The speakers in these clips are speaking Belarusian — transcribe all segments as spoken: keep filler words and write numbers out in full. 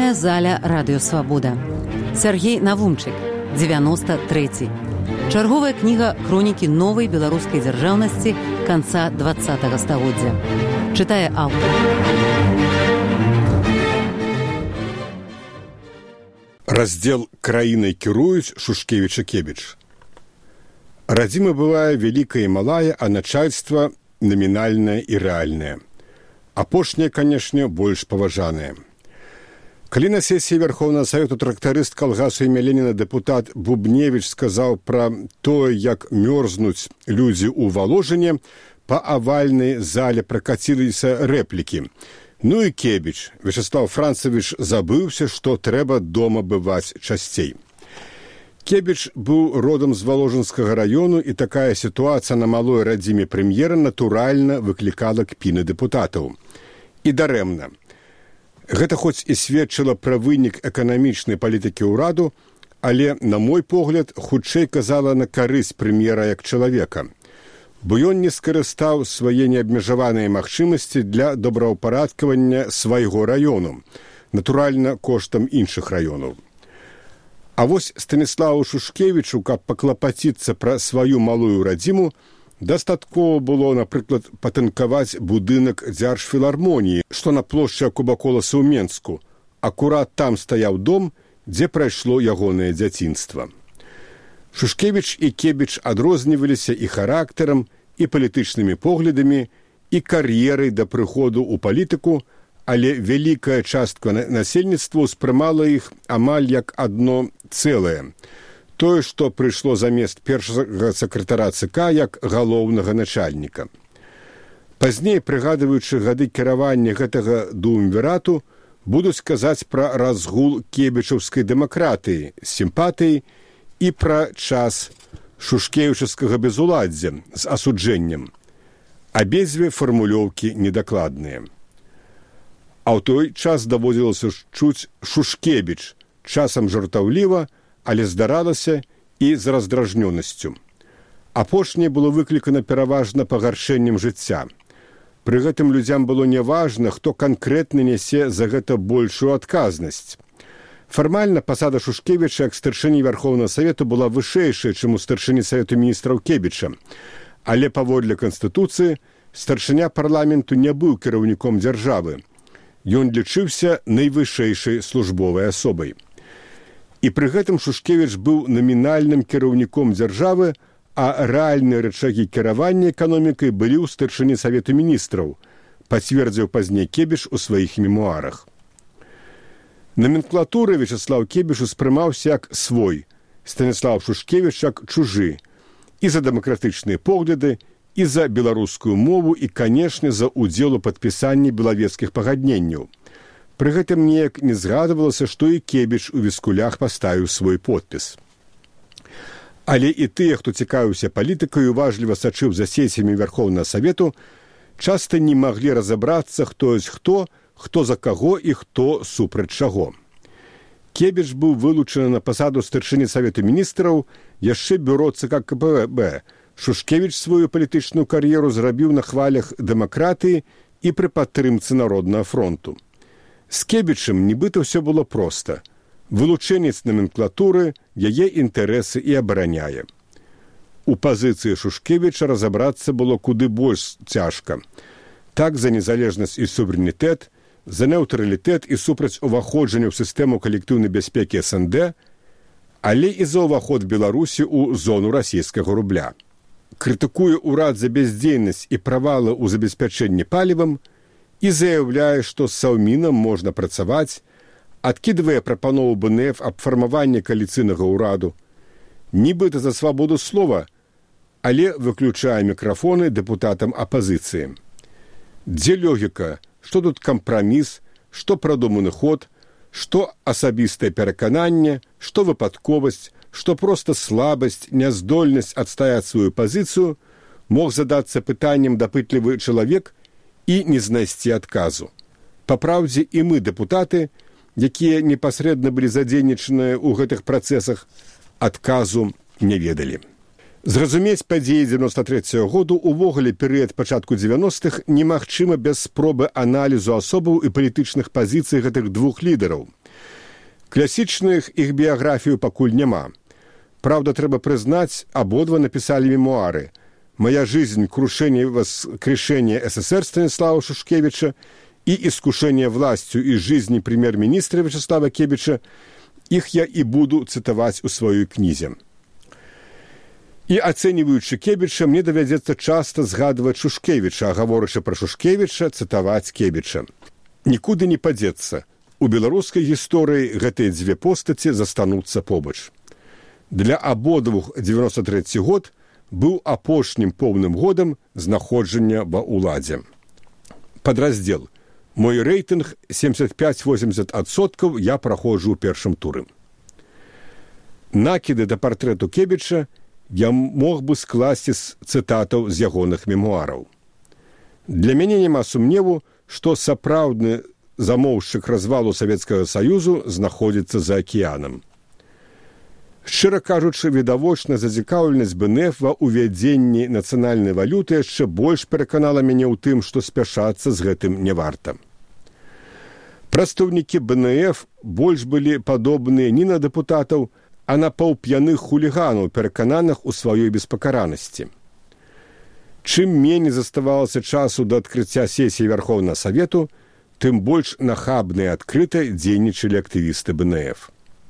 Літаратурная заля Радыё Свабода. Сяргей Навумчык, дзевяносто трэці. Чарговая кніга хронікі новай беларускай дзяржаўнасці канца двадцатага стагоддзя. Чытае аўтар. Раздзел «Краінай кіруюць» Шушкевіча-Кебіч. Радзіма бывае вялікая і малая, а начальства намінальнае і рэальнае. Апошняе, канешне, больш паважанае. Калі на сесіі Верховнага Савету трактарыст калгасу імя Леніна дэпутат Бубневіч сказаў пра тое, як мёрзнуць людзі ў Валожыне, па авальнай зале пракаціліся рэплікі. Ну і Кебіч, Вячеслав Францевіч, забыўся, што трэба дома бываць часцей. Кебіч быў родам з Валожынскага раёну, і такая сітуацыя на малой радзіме прэм'ера натуральна выклікала кпіны дэпутатаў. І дарэмна. Гэта хоць і сведчыла пра вынік эканамічнай палітыкі ўраду, але, на мой погляд, хутчэй казала на карысць прэм'ера як чалавека. Бо ён не скарыстаў свае неабмежаваныя магчымасці для добраўпарадкавання свайго раёну, натуральна, коштам іншых раёнаў. А вось Станіславу Шушкевічу, каб паклапаціцца пра сваю малую радзіму, дастаткова было, напрыклад, патынкаваць будынак дзяржфілармоніі, што на плошчы Кубаколаса ў Менску. Акурат там стаяў дом, дзе прайшло ягонае дзяцінства. Шушкевіч і Кебіч адрозніваліся і характарам, і палітычнымі поглядамі, і кар'ерай да прыходу ў палітыку, але вялікая частка насельніцтва ўспрымала іх амаль як адно цэлае. Тое, што прыйшло замест першага сакратара ЦК як галоўнага начальніка. Пазней, прыгадваючы гады кіравання гэтага дуумвірату, будуць казаць пра разгул кебічаўскай дэмакратыі, сімпатыі і пра час шушкевічаўскага безуладдзя з асуджэннем. Абедзве фармулёўкі недакладныя. А ў той час даводзілася чуць Шушкевіч, часам жартаўліва, але здаралася і з раздражнёнасцю. Апошняе было выклікана пераважна пагаршэннем жыцця. Пры гэтым людзям было няважна, хто канкрэтна нясе за гэта большую адказнасць. Фармальна пасада Шушкевіча як старшыні Верховнага Савету была вышэйшая, чым у старшыні Савету міністраў Кебіча. Але паводле Канстытуцыі старшыня парламенту не быў кіраўніком дзяржавы. Ён лічыўся найвышэйшай службовай асобай. І пры гэтым Шушкевіч быў намінальным кіраўніком дзяржавы, а рэальныя рычагі кіравання эканомікай былі ў старшыні Савету міністраў, пацвердзіў пазней Кебіч у сваіх мемуарах. Номенклатуры Вячеслав Кебіч успрымаўся як свой, Станіслав Шушкевіч як чужы, і за дэмакратычныя погляды, і за беларускую мову, і, канешне, за ўдзел у падпісанні белавецкіх пагадненняў. Пры гэтым неяк не згадвалася, што і Кебіч у віскулях паставіў свой подпіс. Але і тыя, хто цікавіўся палітыкай, уважліва сачыў за сесіямі Верховнага Савету, часта не маглі разабрацца, хто ёсць хто, хто за каго і хто супраць чаго. Кебіч быў вылучаны на пасаду старшыні Савету міністраў яшчэ бюро ЦК КПБ. Шушкевіч сваю палітычную кар'еру зрабіў на хвалях дэмакратыі і пры падтрымцы Народнага фронту. З Кебічам нібыта ўсё было проста. Вылучэнец номенклатуры яе інтарэсы і абараняе. У пазіцыі Шушкевіча разабрацца было куды больш цяжка. Так за незалежнасць і суверэнітэт, за неўтралітэт і супраць уваходжання ў сістэму калектыўнай бяспекі эс эн дэ, але і за ўваход Беларусі ў зону расійскага рубля. Крытыкуе ўрад за бяздзейнасць і правалы ў забеспячэнні палівам і заяўляе, што з Саўмінам можна працаваць, адкідвае прапанову бэ эн эф аб фармаванні кааліцыйнага ўраду, нібыта за свабоду слова, але выключае мікрафоны дэпутатам апазіцыі. Дзе логіка, што тут кампраміс, што прадуманы ход, што асабістае перакананне, што выпадковасць, што проста слабасць, няздольнасць адстаяць сваю пазіцыю, мог задацца пытаннем дапытлівы чалавек і не знайсці адказу. Папраўдзе і мы, дэпутаты, якія непасрэдна былі задзейнічаныя ў гэтых працэсах, адказу не ведалі. Зразумець падзеі дзевяноста трэцяга году увогуле перыяд пачатку дзевяностых немагчыма без спробы аналізу асобаў і палітычных пазіцый гэтых двух лідараў. Класічных іх біяграфію пакуль няма. Праўда, трэба прызнаць, абодва напісалі мемуары «Моя жизнь. Крушение и воскрешение СССР» Станислава Шушкевича и «Искушение властью из жизни премьер-министра Вячеслава Кебіча». Іх я і буду цытаваць у сваёй кнізе. І ацэньваючы Кебіча, мне давядзецца часта згадваць Шушкевіча, а гаворачы пра Шушкевіча, цытаваць Кебіча. Нікуды не падзецца. У беларускай гісторыі гэтыя дзве постаці застануцца побач. Для абодвух дзевяносто трэці год быў апошнім поўным годам знаходжання ва ўладзе. Падраздзел. Мой рэйтынг семьдесят пять восемьдесят адсоткаў я праходжу ў першым туры. Накіды да партрэту Кебіча я мог бы скласці з цытатаў з ягоных мемуараў. Для мяне няма сумневу, што сапраўдны замоўшчык развалу Савецкага Саюзу знаходзіцца за акіянам. Шчыра кажучы, відавочна зацікаўленасць БНФ ва ўвядзенні нацыянальнай валюты яшчэ больш пераканала мяне ў тым, што спяшацца з гэтым не варта. Прадстаўнікі БНФ больш былі падобныя не на дэпутатаў, а на паўп'яных хуліганаў, перакананых у сваёй беспакаранасці. Чым меней заставалася часу да адкрыцця сесіі Вярхоўнага Савету, тым больш нахабна і адкрыта дзейнічалі актывісты БНФ.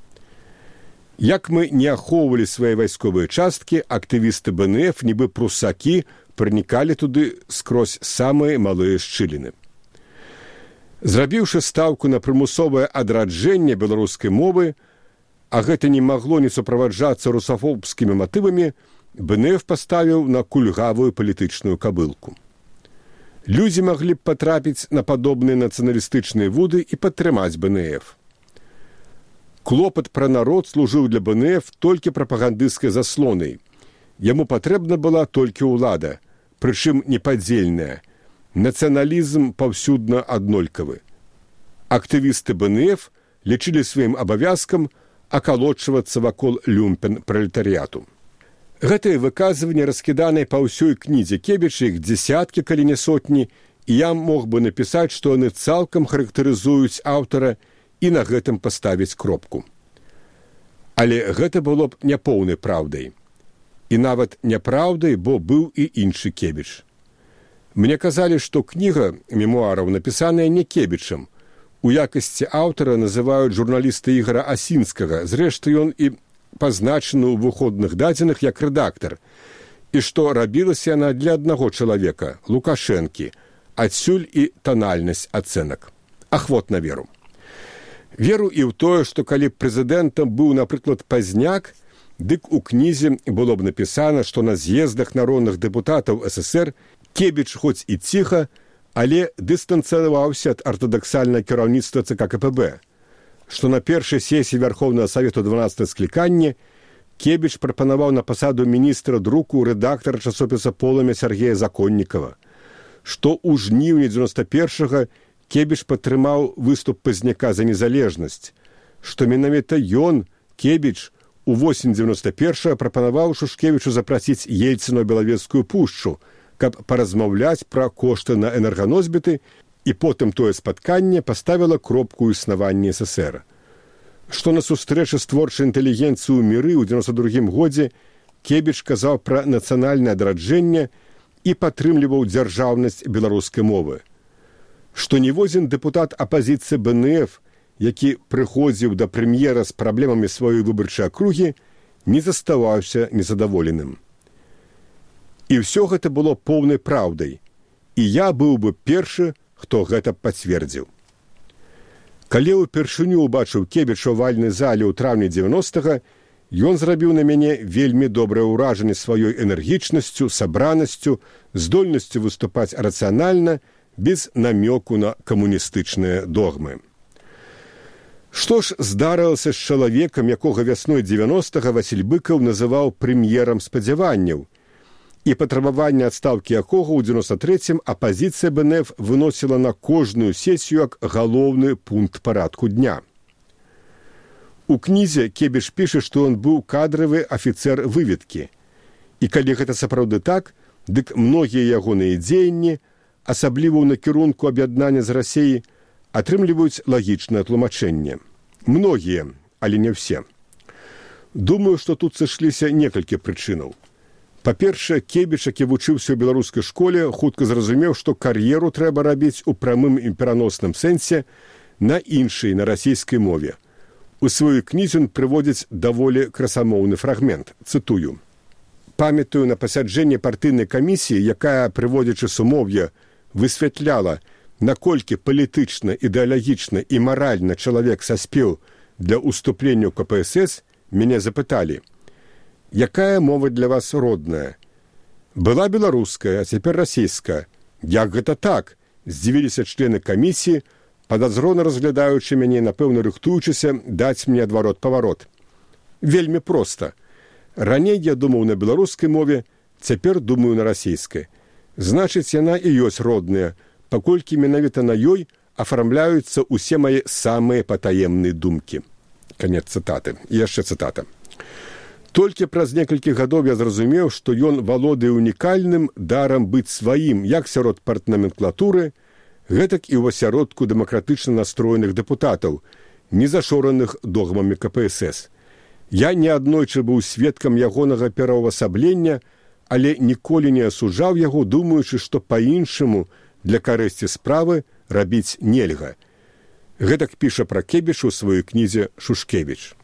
Як мы не ахоўвалі свае вайсковыя часткі, актывісты БНФ, нібы прусакі, пранікалі туды скрозь самыя малыя шчыліны. Зрабіўшы стаўку на прымусовае адраджэнне беларускай мовы, а гэта не магло не суправаджацца русафобскімі матывамі, БНФ паставіў на кульгавую палітычную кабылку. Людзі маглі б патрапіць на падобныя нацыяналістычныя вуды і падтрымаць БНФ. Клопат пра народ служыў для БНФ толькі прапагандысцкай заслонай. Яму патрэбна была толькі ўлада, прычым непадзельная. Нацыяналізм паўсюдна аднолькавы. Актывісты БНФ лічылі сваім абавязкам акалочвацца вакол люмпен пралетарыяту. Гэтыя выказванні раскіданыя па ўсёй кнізе Кебіча, іх дзесяткі, калі не сотні, і я мог бы напісаць, што яны цалкам характарызуюць аўтара і на гэтым паставіць кропку. Але гэта было б няпоўнай праўдай. І нават няпраўдай, бо быў і іншы Кебіч. Мне казалі, што кніга мемуараў напісаная не Кебічам. У якасці аўтара называюць журналіста Ігора Асінскага, зрэшты ён і пазначаны ў выходных дадзеных як рэдактар, і што рабілася яна для аднаго чалавека, Лукашэнкі, адсюль і танальнасць ацэнак. Ахвотна веру. Веру і ў тое, што калі прэзідэнтам быў, напрыклад, Пазняк, дык у кнізе было б напісана, што на з'ездах народных дэпутатаў СССР Кебіч хоць і ціха, але дыстанцыяваўся ад артадаксальнага кіраўніцтва ЦК КПБ, што на першай сесіі Вярхоўнага Савету дванаццатага склікання Кебіч прапанаваў на пасаду міністра друку рэдактара часопіса «Полымя» Сергея Законнікава, што ў жніўні дзевяносто першага Кебіч падтрымаў выступ Пазняка за незалежнасць, што менавіта ён, Кебіч, у восень дзевяносто першага прапанаваў Шушкевічу запрасіць Ельцына ў Белавежскую пушчу, каб паразмаўляць пра кошты на энерганосьбіты, і потым тое спатканне паставіла кропку ў існаванні СССР. Што на сустрэчы з творчай інтэлігенцыі ў міры ў дзевяносто другім годзе Кебіч казаў пра нацыянальнае адраджэнне і падтрымліваў дзяржаўнасць беларускай мовы. Што ніводзін дэпутат апазіцыі БНФ, які прыходзіў да прэм'ера з праблемамі сваёй выбарчай акругі, не заставаўся незадаволеным. І ўсё гэта было поўнай праўдай, і я быў бы першы, хто гэта пацвердзіў. Калі ўпершыню ўбачыў Кебіча ў вальнай зале ў траўні дзевяностага, ён зрабіў на мяне вельмі добрае ўражанне сваёй энергічнасцю, сабранасцю, здольнасцю выступаць рацыянальна, без намёку на камуністычныя догмы. Што ж здарылася з чалавекам, якога вясной дзевяностага Васіль Быкаў называў прэм'ерам спадзяванняў, і патрабаванне адстаўкі якога ў дзевяносто трэцім апазіцыя БНФ выносіла на кожную сесію як галоўны пункт парадку дня. У кнізе Кебіч піша, што ён быў кадравы афіцэр выведкі. І калі гэта сапраўды так, дык многія ягоныя дзеянні, асабліва ў накірунку аб'яднання з Расіяй, атрымліваюць лагічнае тлумачэнне. Многія, але не ўсе. Думаю, што тут сышліся некалькі прычынаў. Па-першае, Кебіч, які вучыўся ў беларускай школе, хутка зразумеў, што кар'еру трэба рабіць у прамым і пераносным сэнсе на іншай, на расійскай мове. У сваёй кнізе ён прыводзіць даволі красамоўны фрагмент. Цытую. «Памятаю на пасяджэнні партыйнай камісіі, якая, прыводзячы сумоўе, высвятляла, наколькі палітычна, ідэалагічна і маральна чалавек саспеў для ўступлення ў ка пэ эс эс, мяне запыталі, якая мова для вас родная? Была беларуская, а цяпер расійская. Як гэта так? Здзівіліся члены камісіі, падазрона разглядаючы мяне, напэўна, рыхтуючыся даць мне адварот-паварот. Вельмі проста. Раней я думаў на беларускай мове, цяпер думаю на расійскай. Значыць, яна і ёсць родная, паколькі менавіта на ёй афармляюцца ўсе мае самыя патаемныя думкі». Канец цытаты. І яшчэ цытата. «Толькі праз некалькі гадоў я зразумеў, што ён валодае унікальным дарам быць сваім як сярод партнаменклатуры, гэтак і ў асяродку дэмакратычна настроеных дэпутатаў, не зашораных догмамі ка пэ эс эс. Я неаднойчы быў сведкам ягонага пераўвасаблення, але ніколі не асуджаў яго, думаючы, што па-іншаму для карысці справы рабіць нельга». Гэтак піша пра Кебіч у сваёй кнізе «Шушкевіч».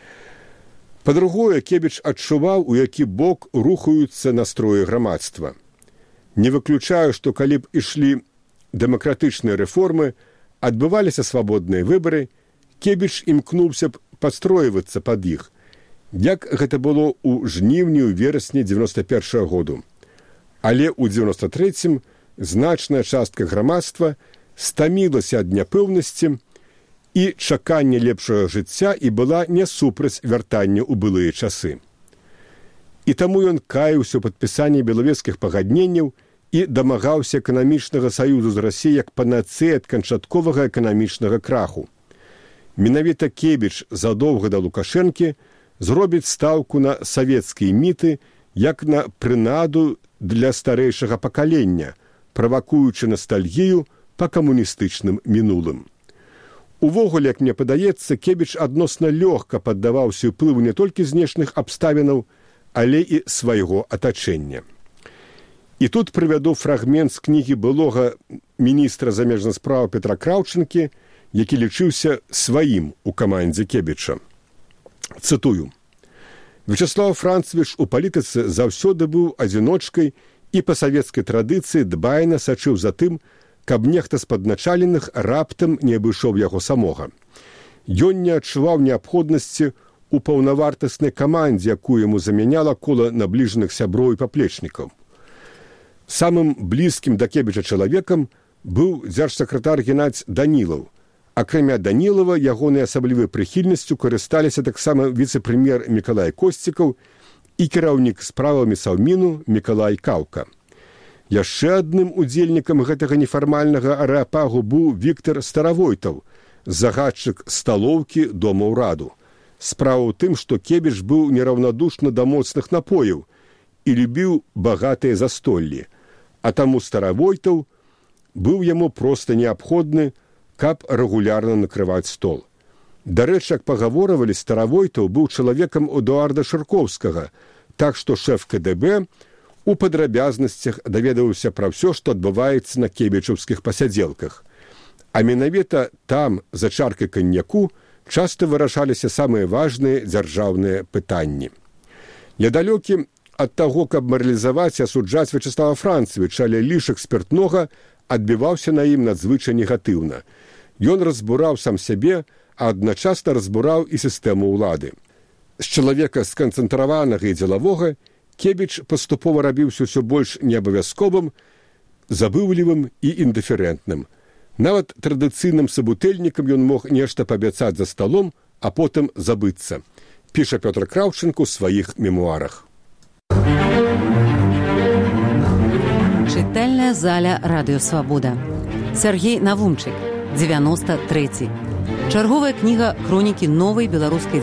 Па-другое, Кебіч адчуваў, у які бок рухаюцца настроі грамадства. Не выключаю, што калі б ішлі дэмакратычныя рэформы, адбываліся свабодныя выбары, Кебіч імкнуўся б падстройвацца пад іх, як гэта было ў жніўні ў верасні дзевяноста першага году. Але ў дзевяноста трэцім значная частка грамадства стамілася ад няпэўнасці і чакання лепшага жыцця і была не супраць вяртання ў былыя часы. І таму ён каяўся ў падпісанні белавежскіх пагадненняў і дамагаўся эканамічнага саюзу з Расіяй як панацэя ад канчатковага эканамічнага краху. Менавіта Кебіч задоўга да Лукашэнкі зробіць стаўку на савецкія міты як на прынаду для старэйшага пакалення, правакуючы настальгію па камуністычным мінулым. Увогуле, як мне падаецца, Кебіч адносна лёгка паддаваўся ўплыву не толькі знешніх абставінаў, але і свайго атачэння. І тут прывяду фрагмент з кнігі былога міністра замежных спраў Петра Краўчынкі, які лічыўся сваім у камандзе Кебіча. Цытую. «Вячеслав Францевич у палітыцы заўсёды быў адзіночкай і па савецкай традыцыі дбайна сачыў за тым, каб нехта з падначаленых раптам не абышоў яго самога. Ён не адчуваў неабходнасці ў паўнавартаснай камандзе, якую яму замяняла кола набліжаных сяброў і паплечнікаў. Самым блізкім да Кебіча чалавекам быў дзяржсакратар Геннадзь Данілаў. Акрамя Данілава, ягонай асаблівай прыхільнасцю карысталіся таксама віцэ-прэм'ер Мікалай Косцікаў і кіраўнік справамі Саўміну Мікалай Каўка. Яшчэ адным удзельнікам гэтага нефармальнага арэапагу быў Віктар Старавойтаў, загадчык сталоўкі дома ўраду. Справа ў тым, што Кебіч быў нераўнадушны да моцных напояў і любіў багатыя застоллі, а таму Старавойтаў быў яму проста неабходны, каб рэгулярна накрываць стол. Дарэчы, як пагаворвалі, Старавойтаў быў чалавекам Эдуарда Шыркоўскага, так што шэф ка дэ бэ у падрабязнасцях даведаўся пра ўсё, што адбываецца на кебічаўскіх пасядзелках. А менавіта там, за чаркай каньяку, часта вырашаліся самыя важныя дзяржаўныя пытанні. Недалёкі ад таго, каб маралізаваць і асуджаць Вячеслава Францевича, але лішак спіртнога адбіваўся на ім надзвычай негатыўна. Ён разбураў сам сябе, а адначасна разбураў і сістэму ўлады. З чалавека сканцэнтраванага і дзелавога Кебіч паступова рабіўся ўсё больш неабавязковым, забыўлівым і індыферэнтным. Нават традыцыйным сабутэльнікам ён мог нешта паабяцаць за сталом, а потым забыцца, піша Пётр Краўчынка ў сваіх мемуарах. Чытальная заля Радыё Свабода. Сяргей Навумчык, дзевяноста трэці. Чарговая кніга хронікі новай беларускай